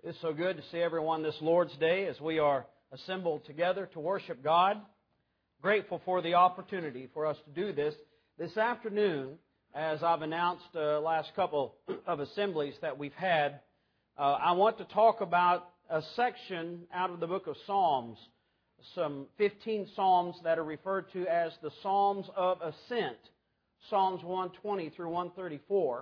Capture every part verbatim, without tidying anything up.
It's so good to see everyone this Lord's Day as we are assembled together to worship God. Grateful for the opportunity for us to do this. This afternoon, as I've announced uh, last couple of assemblies that we've had, uh, I want to talk about a section out of the book of Psalms, some fifteen Psalms that are referred to as the Psalms of Ascent, Psalms one twenty through one thirty-four.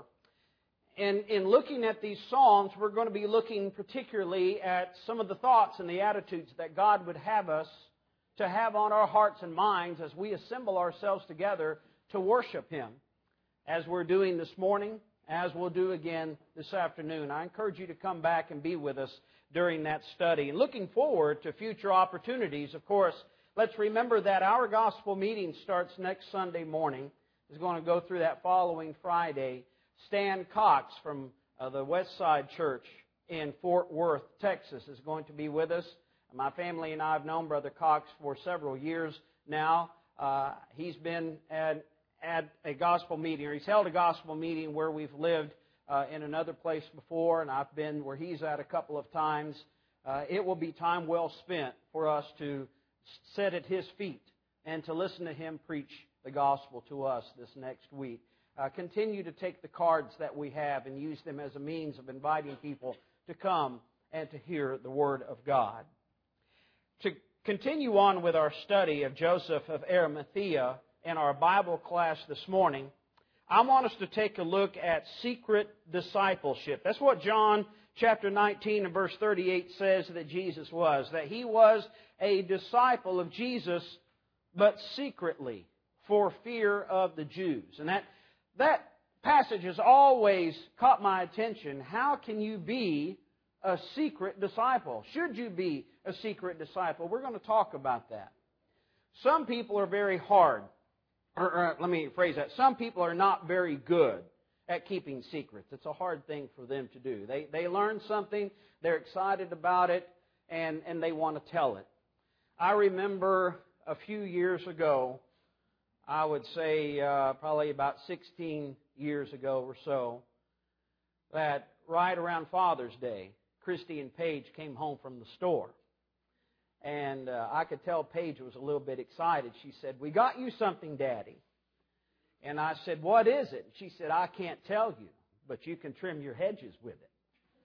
And in looking at these Psalms, we're going to be looking particularly at some of the thoughts and the attitudes that God would have us to have on our hearts and minds as we assemble ourselves together to worship Him, as we're doing this morning, as we'll do again this afternoon. I encourage you to come back and be with us during that study. And looking forward to future opportunities, of course, let's remember that our gospel meeting starts next Sunday morning. It's going to go through that following Friday. Stan Cox from uh, the West Side Church in Fort Worth, Texas, is going to be with us. My family and I have known Brother Cox for several years now. Uh, he's been at, at a gospel meeting, or he's held a gospel meeting where we've lived uh, in another place before, and I've been where he's at a couple of times. Uh, it will be time well spent for us to sit at his feet and to listen to him preach the gospel to us this next week. Uh, continue to take the cards that we have and use them as a means of inviting people to come and to hear the Word of God. To continue on with our study of Joseph of Arimathea in our Bible class this morning, I want us to take a look at secret discipleship. That's what John chapter nineteen and verse thirty-eight says that Jesus was, that He was a disciple of Jesus, but secretly, for fear of the Jews. And that That passage has always caught my attention. How can you be a secret disciple? Should you be a secret disciple? We're going to talk about that. Some people are very hard. Or, or let me phrase that. Some people are not very good at keeping secrets. It's a hard thing for them to do. They they learn something, they're excited about it, and, and they want to tell it. I remember a few years ago, I would say uh, probably about sixteen years ago or so, that right around Father's Day, Christy and Paige came home from the store. And uh, I could tell Paige was a little bit excited. She said, "We got you something, Daddy." And I said, "What is it?" She said, "I can't tell you, but you can trim your hedges with it."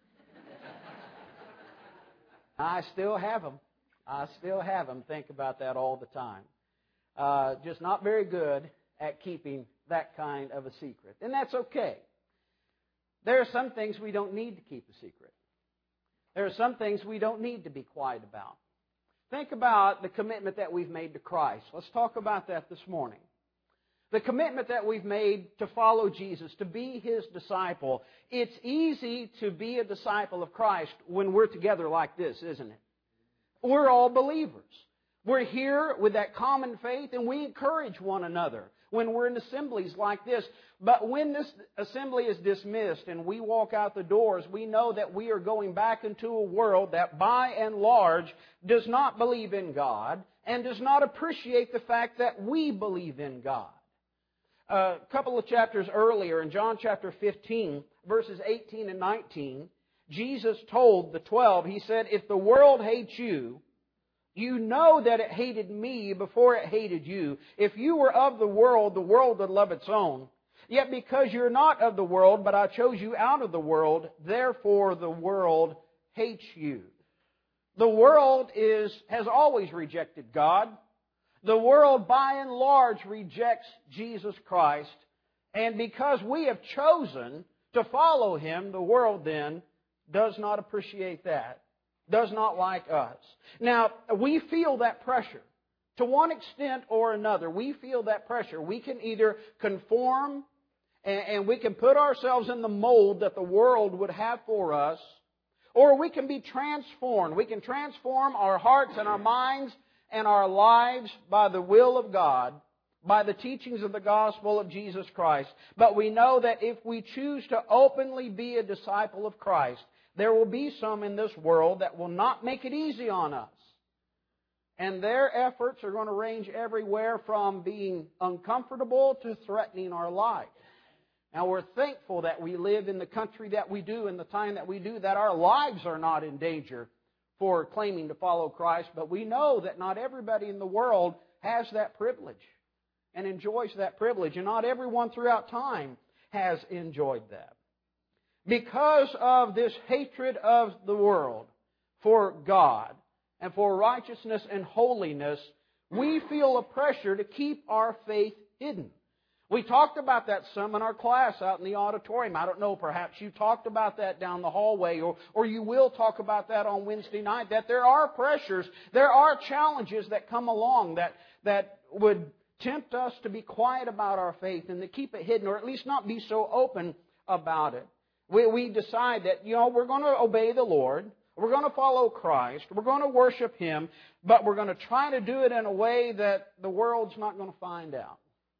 I still have them. I still have them. Think about that all the time. Uh, just not very good at keeping that kind of a secret. And that's okay. There are some things we don't need to keep a secret. There are some things we don't need to be quiet about. Think about the commitment that we've made to Christ. Let's talk about that this morning. The commitment that we've made to follow Jesus, to be His disciple. It's easy to be a disciple of Christ when we're together like this, isn't it? We're all believers. We're here with that common faith, and we encourage one another when we're in assemblies like this. But when this assembly is dismissed and we walk out the doors, we know that we are going back into a world that by and large does not believe in God and does not appreciate the fact that we believe in God. A couple of chapters earlier, in John chapter fifteen, verses eighteen and nineteen, Jesus told the twelve, He said, "If the world hates you, you know that it hated me before it hated you. If you were of the world, the world would love its own. Yet because you're not of the world, but I chose you out of the world, therefore the world hates you." The world is has always rejected God. The world, by and large, rejects Jesus Christ. And because we have chosen to follow Him, the world then does not appreciate that. Does not like us. Now, we feel that pressure. To one extent or another, we feel that pressure. We can either conform and, and we can put ourselves in the mold that the world would have for us, or we can be transformed. We can transform our hearts and our minds and our lives by the will of God, by the teachings of the gospel of Jesus Christ. But we know that if we choose to openly be a disciple of Christ, there will be some in this world that will not make it easy on us. And their efforts are going to range everywhere from being uncomfortable to threatening our life. Now, we're thankful that we live in the country that we do, in the time that we do, that our lives are not in danger for claiming to follow Christ. But we know that not everybody in the world has that privilege and enjoys that privilege. And not everyone throughout time has enjoyed that. Because of this hatred of the world for God and for righteousness and holiness, we feel a pressure to keep our faith hidden. We talked about that some in our class out in the auditorium. I don't know, perhaps you talked about that down the hallway, or, or you will talk about that on Wednesday night, that there are pressures, there are challenges that come along that, that would tempt us to be quiet about our faith and to keep it hidden, or at least not be so open about it. We, we decide that, you know, we're going to obey the Lord, we're going to follow Christ, we're going to worship Him, but we're going to try to do it in a way that the world's not going to find out.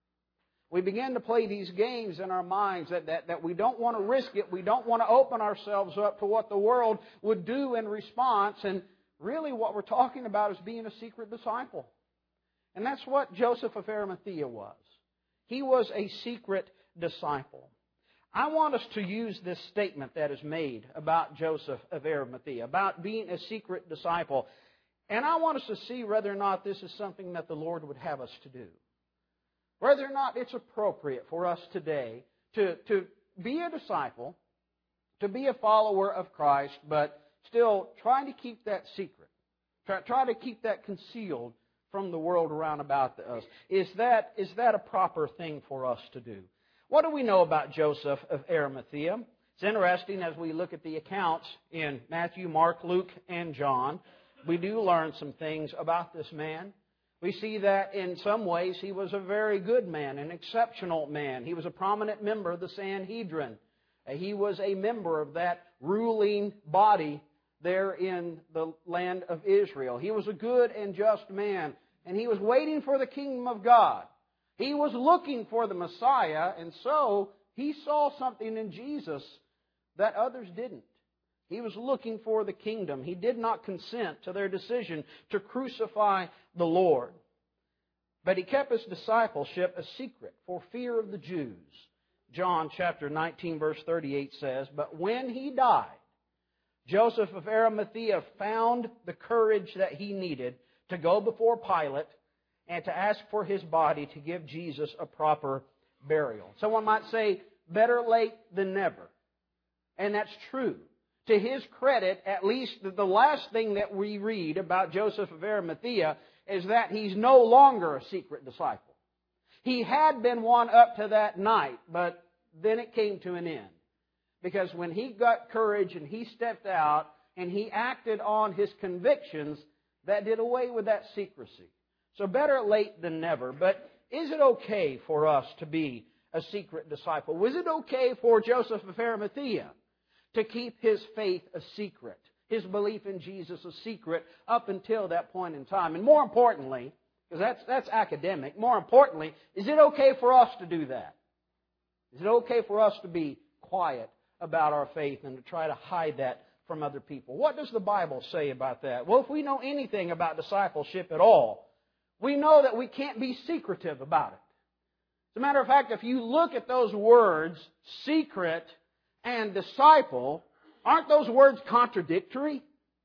We begin to play these games in our minds that, that, that we don't want to risk it. We don't want to open ourselves up to what the world would do in response. And really what we're talking about is being a secret disciple. And that's what Joseph of Arimathea was. He was a secret disciple. I want us to use this statement that is made about Joseph of Arimathea, about being a secret disciple. And I want us to see whether or not this is something that the Lord would have us to do. Whether or not it's appropriate for us today to, to be a disciple, to be a follower of Christ, but still trying to keep that secret. Try, try to keep that concealed from the world around about us. Is that, is that a proper thing for us to do? What do we know about Joseph of Arimathea? It's interesting as we look at the accounts in Matthew, Mark, Luke, and John. We do learn some things about this man. We see that in some ways he was a very good man, an exceptional man. He was a prominent member of the Sanhedrin. He was a member of that ruling body there in the land of Israel. He was a good and just man, and he was waiting for the kingdom of God. He was looking for the Messiah, and so he saw something in Jesus that others didn't. He was looking for the kingdom. He did not consent to their decision to crucify the Lord. But he kept his discipleship a secret for fear of the Jews. John chapter nineteen verse thirty-eight says, "But when he died, Joseph of Arimathea found the courage that he needed to go before Pilate and to ask for his body to give Jesus a proper burial." Someone might say, better late than never. And that's true. To his credit, at least the last thing that we read about Joseph of Arimathea is that he's no longer a secret disciple. He had been one up to that night, but then it came to an end. Because when he got courage and he stepped out and he acted on his convictions, that did away with that secrecy. So better late than never. But is it okay for us to be a secret disciple? Was it okay for Joseph of Arimathea to keep his faith a secret, his belief in Jesus a secret up until that point in time? And more importantly, because that's, that's academic, more importantly, is it okay for us to do that? Is it okay for us to be quiet about our faith and to try to hide that from other people? What does the Bible say about that? Well, if we know anything about discipleship at all, we know that we can't be secretive about it. As a matter of fact, if you look at those words, secret and disciple, aren't those words contradictory?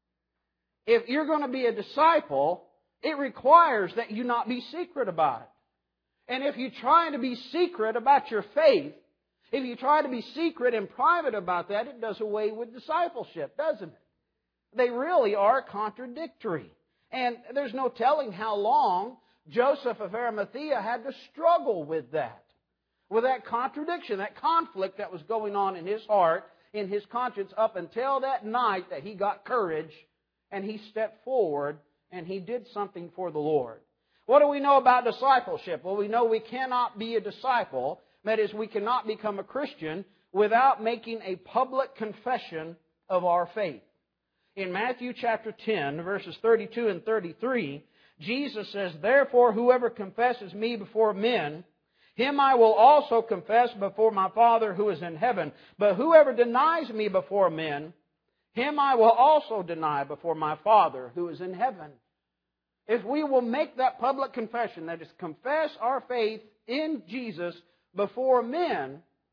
If you're going to be a disciple, it requires that you not be secret about it. And if you try to be secret about your faith, if you try to be secret and private about that, it does away with discipleship, doesn't it? They really are contradictory. And there's no telling how long Joseph of Arimathea had to struggle with that. With that contradiction, that conflict that was going on in his heart, in his conscience, up until that night that he got courage and he stepped forward and he did something for the Lord. What do we know about discipleship? Well, we know we cannot be a disciple. That is, we cannot become a Christian without making a public confession of our faith. In Matthew chapter ten, verses thirty-two and thirty-three, Jesus says, "Therefore, whoever confesses me before men, him I will also confess before my Father who is in heaven. But whoever denies me before men, him I will also deny before my Father who is in heaven." If we will make that public confession, that is, confess our faith in Jesus before men,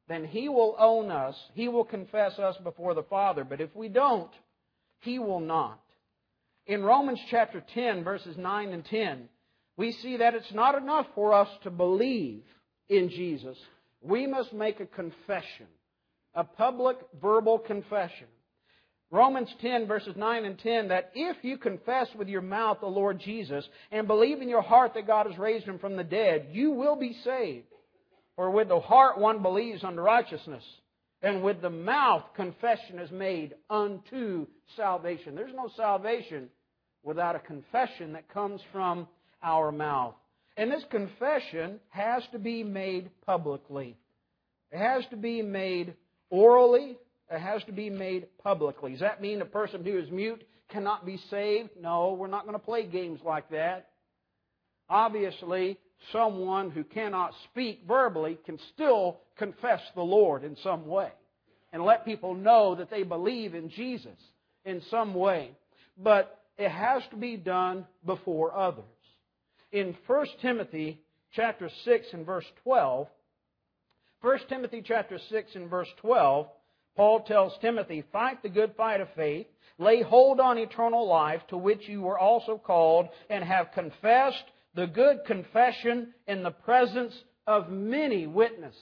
then He will own us. He will confess us before the Father. But if we don't, He will not. In Romans chapter ten, verses nine and ten, we see that it's not enough for us to believe in Jesus. We must make a confession, a public verbal confession. Romans ten, verses nine and ten, that if you confess with your mouth the Lord Jesus and believe in your heart that God has raised Him from the dead, you will be saved. For with the heart one believes unto righteousness, and with the mouth confession is made unto salvation. There's no salvation without a confession that comes from our mouth. And this confession has to be made publicly. It has to be made orally. It has to be made publicly. Does that mean a person who is mute cannot be saved? No, we're not going to play games like that. Obviously, someone who cannot speak verbally can still confess the Lord in some way and let people know that they believe in Jesus in some way. But it has to be done before others. In First Timothy chapter six and verse twelve, First Timothy chapter six and verse twelve, Paul tells Timothy, "Fight the good fight of faith, lay hold on eternal life, to which you were also called, and have confessed the good confession in the presence of many witnesses."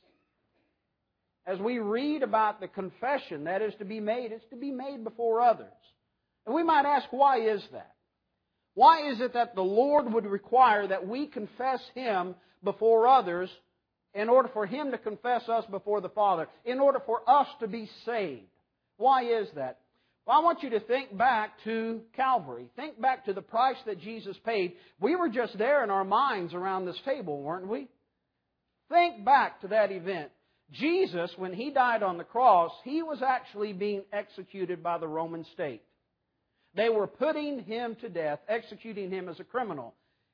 As we read about the confession that is to be made, it's to be made before others. And we might ask, why is that? Why is it that the Lord would require that we confess Him before others in order for Him to confess us before the Father, in order for us to be saved? Why is that? Well, I want you to think back to Calvary. Think back to the price that Jesus paid. We were just there in our minds around this table, weren't we? Think back to that event. Jesus, when He died on the cross, He was actually being executed by the Roman state. They were putting Him to death, executing Him as a criminal.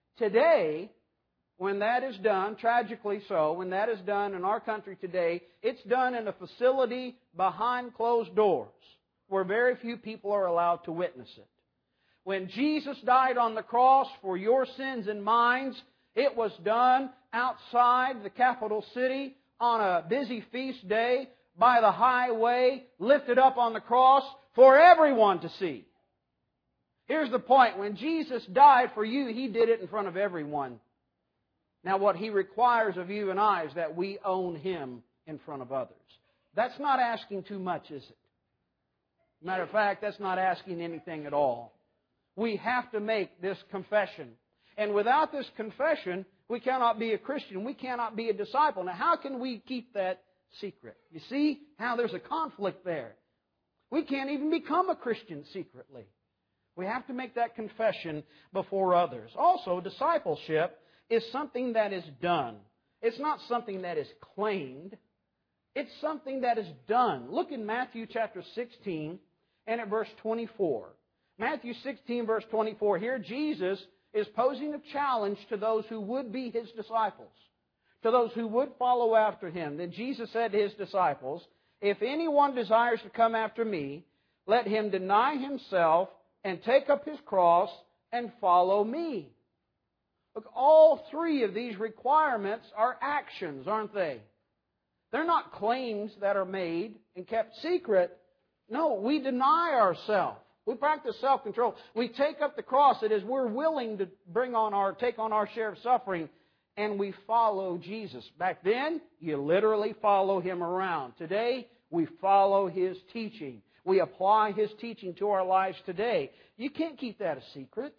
Today, when that is done, tragically so, when that is done in our country today, it's done in a facility behind closed doors where very few people are allowed to witness it. When Jesus died on the cross for your sins and mine, it was done outside the capital city on a busy feast day by the highway, lifted up on the cross for everyone to see. Here's the point. When Jesus died for you, He did it in front of everyone. Now, what He requires of you and I is that we own Him in front of others. That's not asking too much, is it? Matter of fact, that's not asking anything at all. We have to make this confession. And without this confession, we cannot be a Christian. We cannot be a disciple. Now, how can we keep that secret? You see how there's a conflict there. We can't even become a Christian secretly. We have to make that confession before others. Also, discipleship is something that is done. It's not something that is claimed. It's something that is done. Look in Matthew chapter sixteen and at verse twenty-four. Matthew sixteen, verse twenty-four. Here Jesus is posing a challenge to those who would be His disciples, to those who would follow after Him. Then Jesus said to His disciples, "If anyone desires to come after me, let him deny himself and take up his cross and follow me." Look, all three of these requirements are actions, aren't they? They're not claims that are made and kept secret. No, we deny ourselves. We practice self-control. We take up the cross. It is we're willing to bring on our, take on our share of suffering, and we follow Jesus. Back then, you literally follow Him around. Today, we follow His teaching. We apply His teaching to our lives today. You can't keep that a secret.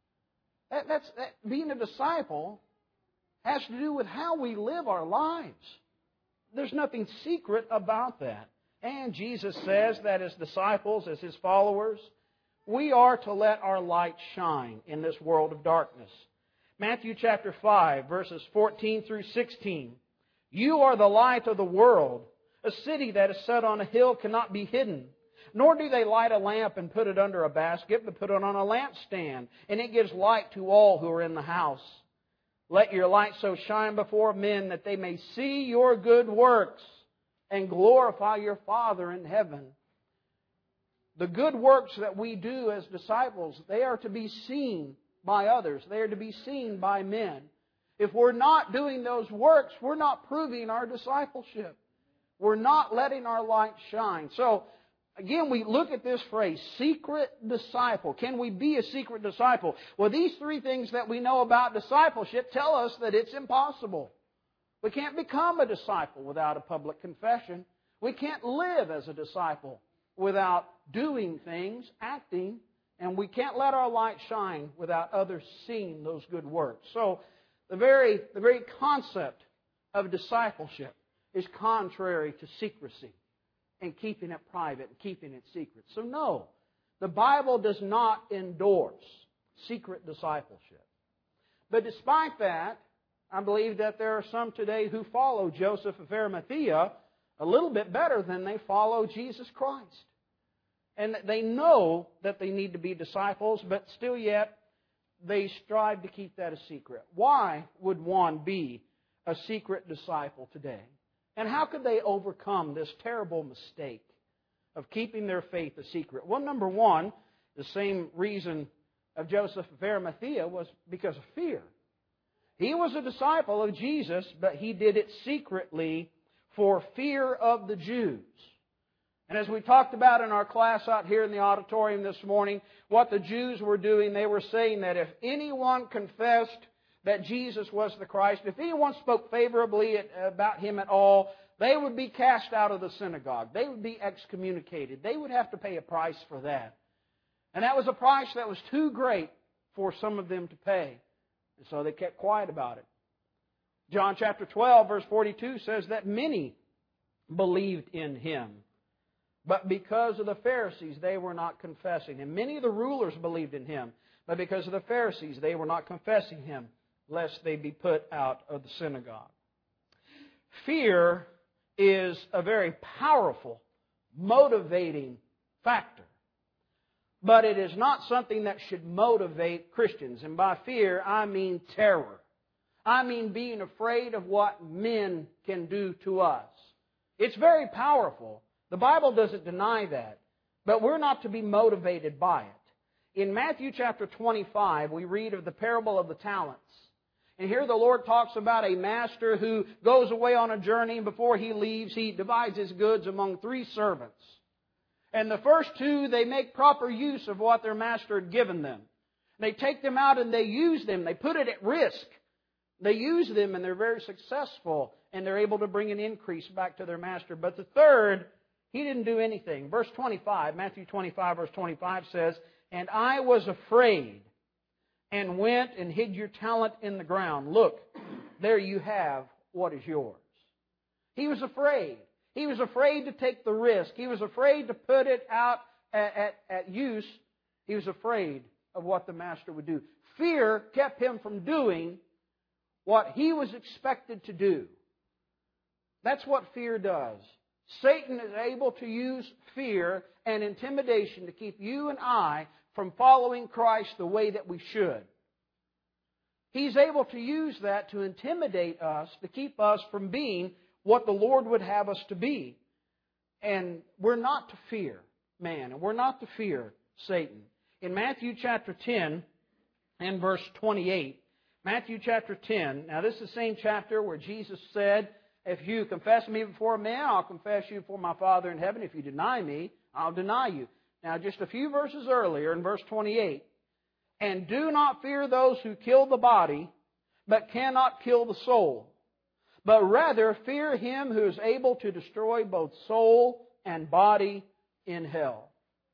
That, that's, that, being a disciple has to do with how we live our lives. There's nothing secret about that. And Jesus says that as disciples, as His followers, we are to let our light shine in this world of darkness. Matthew chapter five, verses fourteen through sixteen. "You are the light of the world. A city that is set on a hill cannot be hidden. Nor do they light a lamp and put it under a basket, but put it on a lampstand, and it gives light to all who are in the house. Let your light so shine before men that they may see your good works and glorify your Father in heaven." The good works that we do as disciples, they are to be seen by others. They are to be seen by men. If we're not doing those works, we're not proving our discipleship. We're not letting our light shine. So, again, we look at this phrase, secret disciple. Can we be a secret disciple? Well, these three things that we know about discipleship tell us that it's impossible. We can't become a disciple without a public confession. We can't live as a disciple without doing things, acting, and we can't let our light shine without others seeing those good works. So, the very, the very concept of discipleship is contrary to secrecy and keeping it private and keeping it secret. So no, the Bible does not endorse secret discipleship. But despite that, I believe that there are some today who follow Joseph of Arimathea a little bit better than they follow Jesus Christ. And they know that they need to be disciples, but still yet they strive to keep that a secret. Why would one be a secret disciple today? And how could they overcome this terrible mistake of keeping their faith a secret? Well, number one, the same reason of Joseph of Arimathea was because of fear. He was a disciple of Jesus, but he did it secretly for fear of the Jews. And as we talked about in our class out here in the auditorium this morning, what the Jews were doing, they were saying that if anyone confessed that Jesus was the Christ, if anyone spoke favorably about Him at all, they would be cast out of the synagogue. They would be excommunicated. They would have to pay a price for that. And that was a price that was too great for some of them to pay. And so they kept quiet about it. John chapter twelve, verse forty-two says that many believed in Him. But because of the Pharisees, they were not confessing Him. Many of the rulers believed in Him. But because of the Pharisees, they were not confessing Him, lest they be put out of the synagogue. Fear is a very powerful, motivating factor. But it is not something that should motivate Christians. And by fear, I mean terror. I mean being afraid of what men can do to us. It's very powerful. The Bible doesn't deny that. But we're not to be motivated by it. In Matthew chapter twenty-five, we read of the parable of the talents. And here the Lord talks about a master who goes away on a journey, and before he leaves, he divides his goods among three servants. And the first two, they make proper use of what their master had given them. They take them out and they use them. They put it at risk. They use them and they're very successful, and they're able to bring an increase back to their master. But the third, he didn't do anything. Verse twenty-five, Matthew twenty-five, verse twenty-five says, "And I was afraid, and went and hid your talent in the ground. Look, there you have what is yours." He was afraid. He was afraid to take the risk. He was afraid to put it out at, at, at use. He was afraid of what the master would do. Fear kept him from doing what he was expected to do. That's what fear does. Satan is able to use fear and intimidation to keep you and I from following Christ the way that we should. He's able to use that to intimidate us, to keep us from being what the Lord would have us to be. And we're not to fear man, and we're not to fear Satan. In Matthew chapter ten and verse twenty-eight, Matthew chapter ten, now this is the same chapter where Jesus said, "If you confess me before men, I'll confess you before my Father in heaven. If you deny me, I'll deny you." Now, just a few verses earlier, in verse twenty-eight, "And do not fear those who kill the body, but cannot kill the soul. But rather fear Him who is able to destroy both soul and body in hell."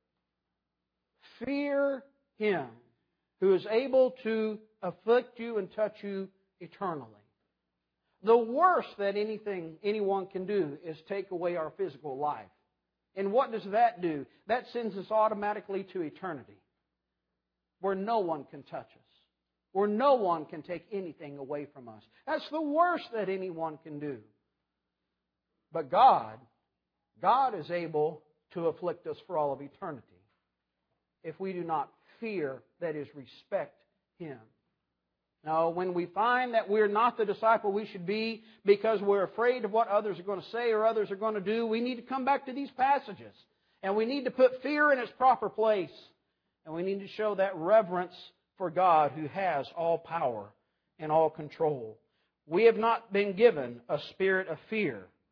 Fear Him who is able to afflict you and touch you eternally. The worst that anything anyone can do is take away our physical life. And what does that do? That sends us automatically to eternity, where no one can touch us, where no one can take anything away from us. That's the worst that anyone can do. But God, God is able to afflict us for all of eternity if we do not fear, that is, respect Him. Now, when we find that we're not the disciple we should be because we're afraid of what others are going to say or others are going to do, we need to come back to these passages. And we need to put fear in its proper place. And we need to show that reverence for God who has all power and all control. We have not been given a spirit of fear,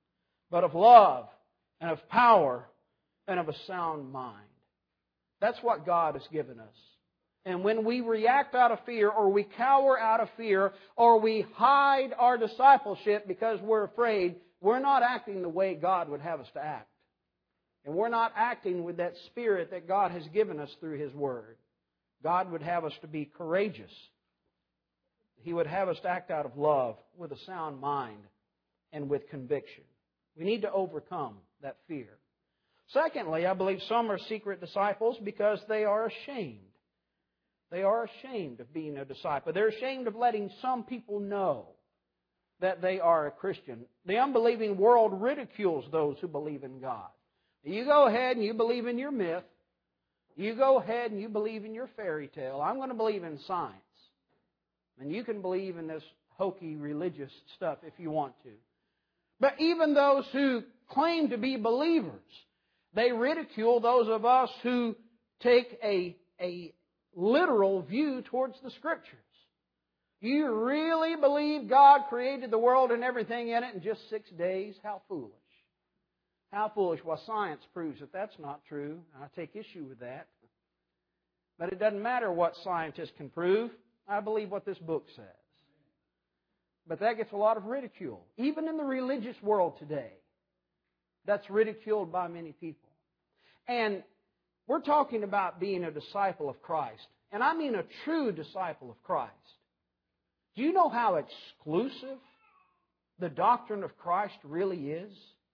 but of love and of power and of a sound mind. That's what God has given us. And when we react out of fear, or we cower out of fear, or we hide our discipleship because we're afraid, we're not acting the way God would have us to act. And we're not acting with that spirit that God has given us through His Word. God would have us to be courageous. He would have us to act out of love, with a sound mind, and with conviction. We need to overcome that fear. Secondly, I believe some are secret disciples because they are ashamed. They are ashamed of being a disciple. They're ashamed of letting some people know that they are a Christian. The unbelieving world ridicules those who believe in God. You go ahead and you believe in your myth. You go ahead and you believe in your fairy tale. I'm going to believe in science. And you can believe in this hokey religious stuff if you want to. But even those who claim to be believers, they ridicule those of us who take a, a literal view towards the Scriptures. You really believe God created the world and everything in it in just six days? How foolish. How foolish. Well, science proves that that's not true. I take issue with that. But it doesn't matter what scientists can prove. I believe what this book says. But that gets a lot of ridicule. Even in the religious world today, that's ridiculed by many people. And we're talking about being a disciple of Christ. And I mean a true disciple of Christ. Do you know how exclusive the doctrine of Christ really is?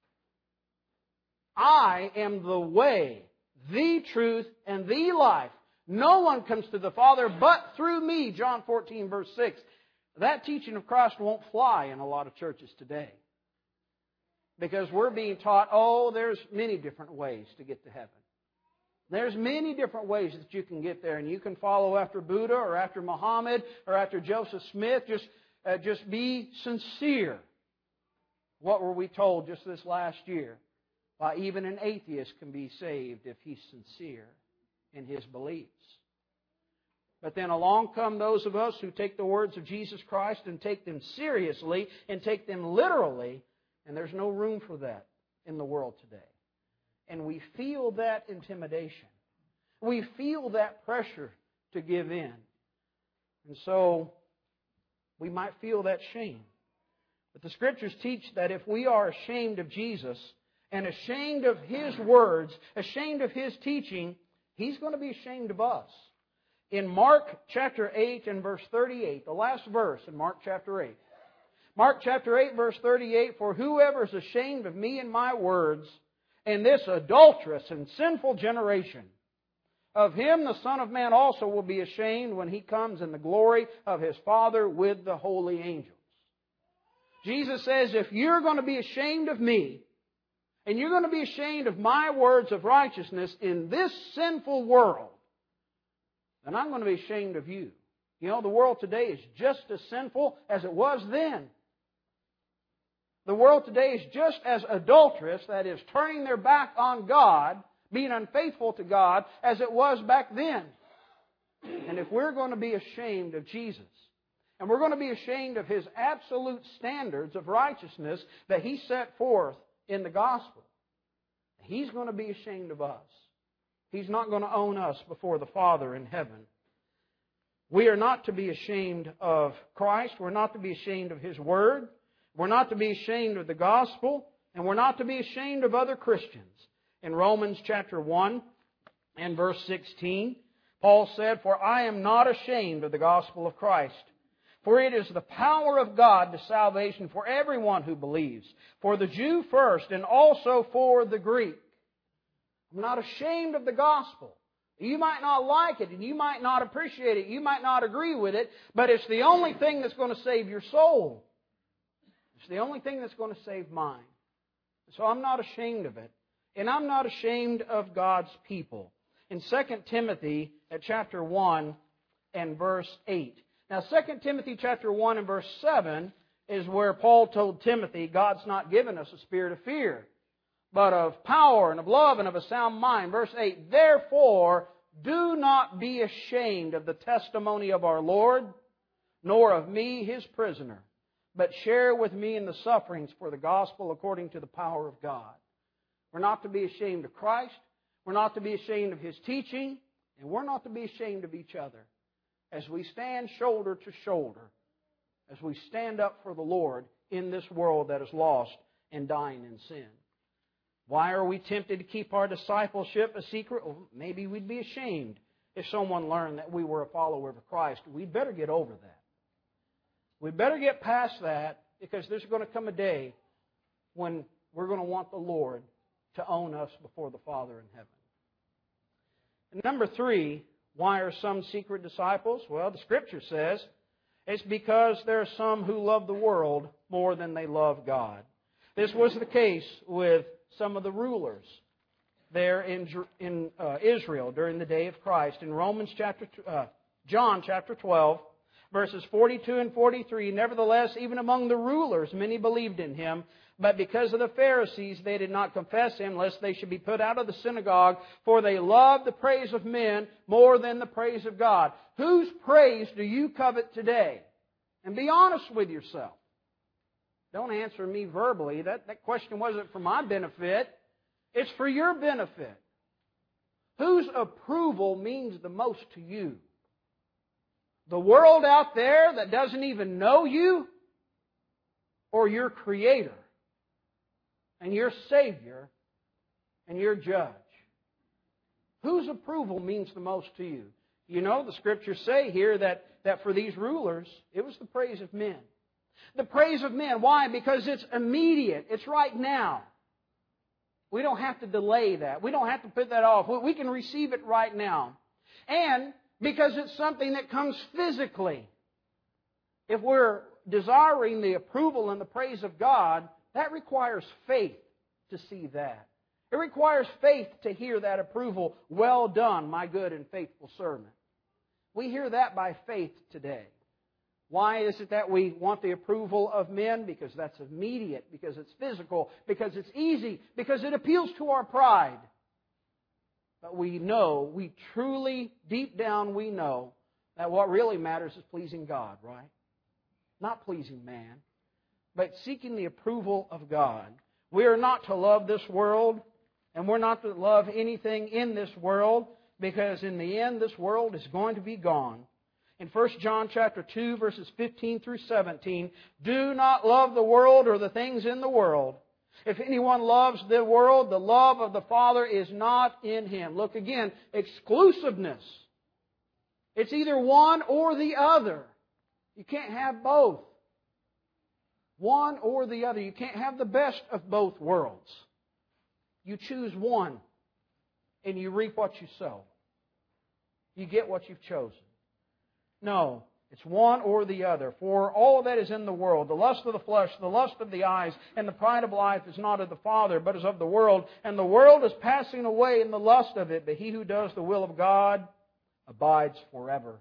I am the way, the truth, and the life. No one comes to the Father but through me, John fourteen, verse six. That teaching of Christ won't fly in a lot of churches today. Because we're being taught, oh, there's many different ways to get to heaven. There's many different ways that you can get there, and you can follow after Buddha or after Muhammad or after Joseph Smith. Just, uh, just be sincere. What were we told just this last year? Why, even an atheist can be saved if he's sincere in his beliefs. But then along come those of us who take the words of Jesus Christ and take them seriously and take them literally, and there's no room for that in the world today. And we feel that intimidation. We feel that pressure to give in. And so we might feel that shame. But the Scriptures teach that if we are ashamed of Jesus and ashamed of His words, ashamed of His teaching, He's going to be ashamed of us. In Mark chapter eight and verse thirty-eight, the last verse in Mark chapter eight. Mark chapter eight verse thirty-eight, for whoever is ashamed of me and my words in this adulterous and sinful generation, of him the Son of Man also will be ashamed when He comes in the glory of His Father with the holy angels. Jesus says, if you're going to be ashamed of me, and you're going to be ashamed of my words of righteousness in this sinful world, then I'm going to be ashamed of you. You know, the world today is just as sinful as it was then. The world today is just as adulterous, that is, turning their back on God, being unfaithful to God, as it was back then. And if we're going to be ashamed of Jesus, and we're going to be ashamed of His absolute standards of righteousness that He set forth in the gospel, He's going to be ashamed of us. He's not going to own us before the Father in heaven. We are not to be ashamed of Christ. We're not to be ashamed of His Word. We're not to be ashamed of the gospel. And we're not to be ashamed of other Christians. In Romans chapter one and verse sixteen, Paul said, for I am not ashamed of the gospel of Christ. For it is the power of God to salvation for everyone who believes. For the Jew first and also for the Greek. I'm not ashamed of the gospel. You might not like it and you might not appreciate it. You might not agree with it. But it's the only thing that's going to save your soul. It's the only thing that's going to save mine. So I'm not ashamed of it. And I'm not ashamed of God's people. In Second Timothy at chapter one and verse eight. Now Second Timothy chapter one and verse seven is where Paul told Timothy, God's not given us a spirit of fear, but of power and of love and of a sound mind. Verse eight, therefore do not be ashamed of the testimony of our Lord, nor of me, His prisoner, but share with me in the sufferings for the gospel according to the power of God. We're not to be ashamed of Christ. We're not to be ashamed of His teaching. And we're not to be ashamed of each other as we stand shoulder to shoulder, as we stand up for the Lord in this world that is lost and dying in sin. Why are we tempted to keep our discipleship a secret? Well, maybe we'd be ashamed if someone learned that we were a follower of Christ. We'd better get over that. We'd better get past that, because there's going to come a day when we're going to want the Lord to own us before the Father in heaven. And number three, why are some secret disciples? Well, the Scripture says it's because there are some who love the world more than they love God. This was the case with some of the rulers there in, in uh, Israel during the day of Christ. In Romans chapter, uh, John chapter twelve, verses forty-two and forty-three, nevertheless, even among the rulers, many believed in Him. But because of the Pharisees, they did not confess Him, lest they should be put out of the synagogue, for they loved the praise of men more than the praise of God. Whose praise do you covet today? And be honest with yourself. Don't answer me verbally. That, that question wasn't for my benefit. It's for your benefit. Whose approval means the most to you? The world out there that doesn't even know you? Or your Creator and your Savior and your Judge? Whose approval means the most to you? You know, the Scriptures say here that, that for these rulers, it was the praise of men. The praise of men. Why? Because it's immediate. It's right now. We don't have to delay that. We don't have to put that off. We can receive it right now. And because it's something that comes physically. If we're desiring the approval and the praise of God, that requires faith to see that. It requires faith to hear that approval. Well done, my good and faithful servant. We hear that by faith today. Why is it that we want the approval of men? Because that's immediate, because it's physical, because it's easy, because it appeals to our pride. But we know, we truly, deep down, we know that what really matters is pleasing God, right? Not pleasing man, but seeking the approval of God. We are not to love this world, and we're not to love anything in this world, because in the end, this world is going to be gone. In First John chapter two, verses fifteen through seventeen, do not love the world or the things in the world. If anyone loves the world, the love of the Father is not in him. Look again, exclusiveness. It's either one or the other. You can't have both. One or the other. You can't have the best of both worlds. You choose one, and you reap what you sow. You get what you've chosen. No, it's one or the other. For all that is in the world, the lust of the flesh, the lust of the eyes, and the pride of life is not of the Father, but is of the world. And the world is passing away in the lust of it, but he who does the will of God abides forever.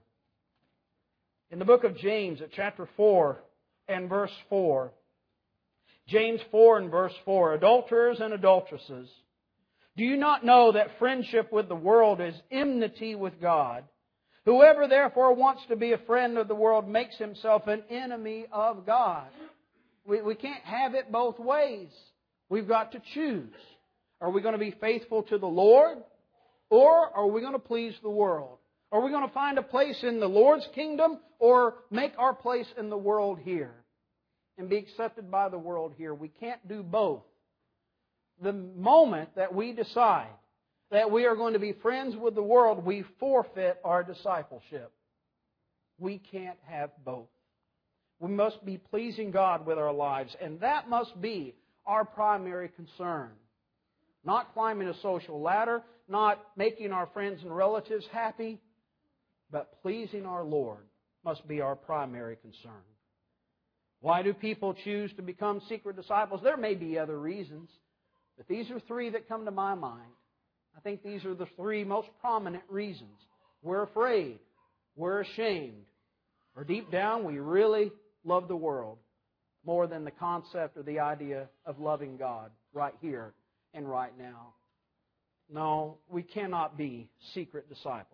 In the book of James, at chapter four and verse four, James four and verse four, adulterers and adulteresses, do you not know that friendship with the world is enmity with God? Whoever therefore wants to be a friend of the world makes himself an enemy of God. We, we can't have it both ways. We've got to choose. Are we going to be faithful to the Lord? Or are we going to please the world? Are we going to find a place in the Lord's kingdom or make our place in the world here and be accepted by the world here? We can't do both. The moment that we decide that we are going to be friends with the world, we forfeit our discipleship. We can't have both. We must be pleasing God with our lives, and that must be our primary concern. Not climbing a social ladder, not making our friends and relatives happy, but pleasing our Lord must be our primary concern. Why do people choose to become secret disciples? There may be other reasons, but these are three that come to my mind. I think these are the three most prominent reasons. We're afraid. We're ashamed. Or deep down, we really love the world more than the concept or the idea of loving God right here and right now. No, we cannot be secret disciples.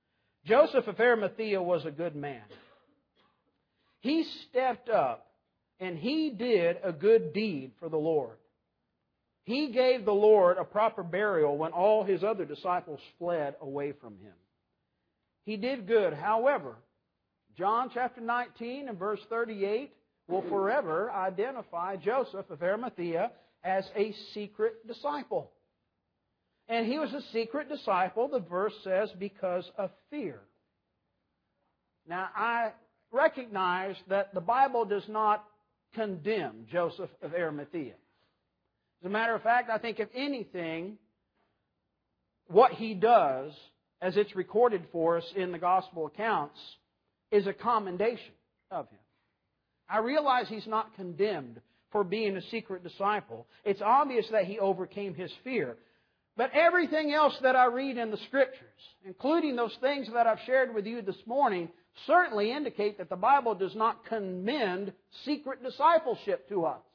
Joseph of Arimathea was a good man. He stepped up and he did a good deed for the Lord. He gave the Lord a proper burial when all his other disciples fled away from him. He did good. However, John chapter nineteen and verse thirty-eight will forever identify Joseph of Arimathea as a secret disciple. And he was a secret disciple, the verse says, because of fear. Now, I recognize that the Bible does not condemn Joseph of Arimathea. As a matter of fact, I think if anything, what he does, as it's recorded for us in the gospel accounts, is a commendation of him. I realize he's not condemned for being a secret disciple. It's obvious that he overcame his fear. But everything else that I read in the Scriptures, including those things that I've shared with you this morning, certainly indicate that the Bible does not commend secret discipleship to us.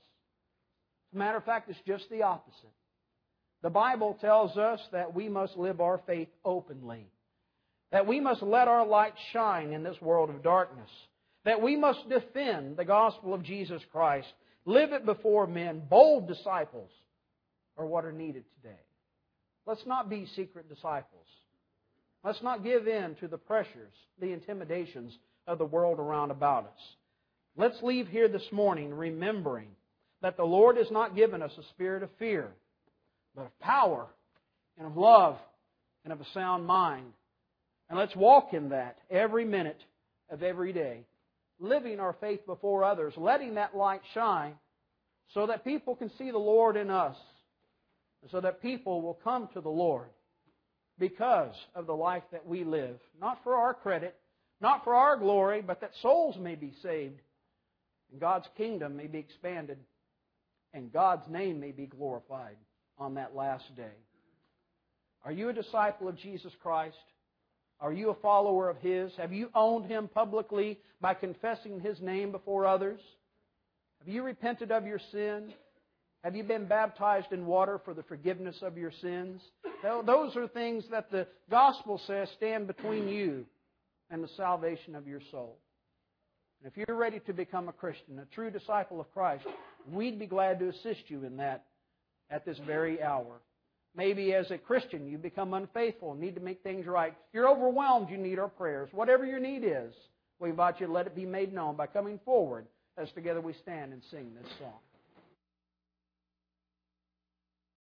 As a matter of fact, it's just the opposite. The Bible tells us that we must live our faith openly, that we must let our light shine in this world of darkness, that we must defend the gospel of Jesus Christ, live it before men. Bold disciples are what are needed today. Let's not be secret disciples. Let's not give in to the pressures, the intimidations of the world around about us. Let's leave here this morning remembering that the Lord has not given us a spirit of fear, but of power and of love and of a sound mind. And let's walk in that every minute of every day, living our faith before others, letting that light shine so that people can see the Lord in us, and so that people will come to the Lord because of the life that we live. Not for our credit, not for our glory, but that souls may be saved, and God's kingdom may be expanded, and God's name may be glorified on that last day. Are you a disciple of Jesus Christ? Are you a follower of His? Have you owned Him publicly by confessing His name before others? Have you repented of your sin? Have you been baptized in water for the forgiveness of your sins? Those are things that the gospel says stand between you and the salvation of your soul. And if you're ready to become a Christian, a true disciple of Christ, we'd be glad to assist you in that at this very hour. Maybe as a Christian you become unfaithful and need to make things right. You're overwhelmed, you need our prayers. Whatever your need is, we invite you to let it be made known by coming forward as together we stand and sing this song.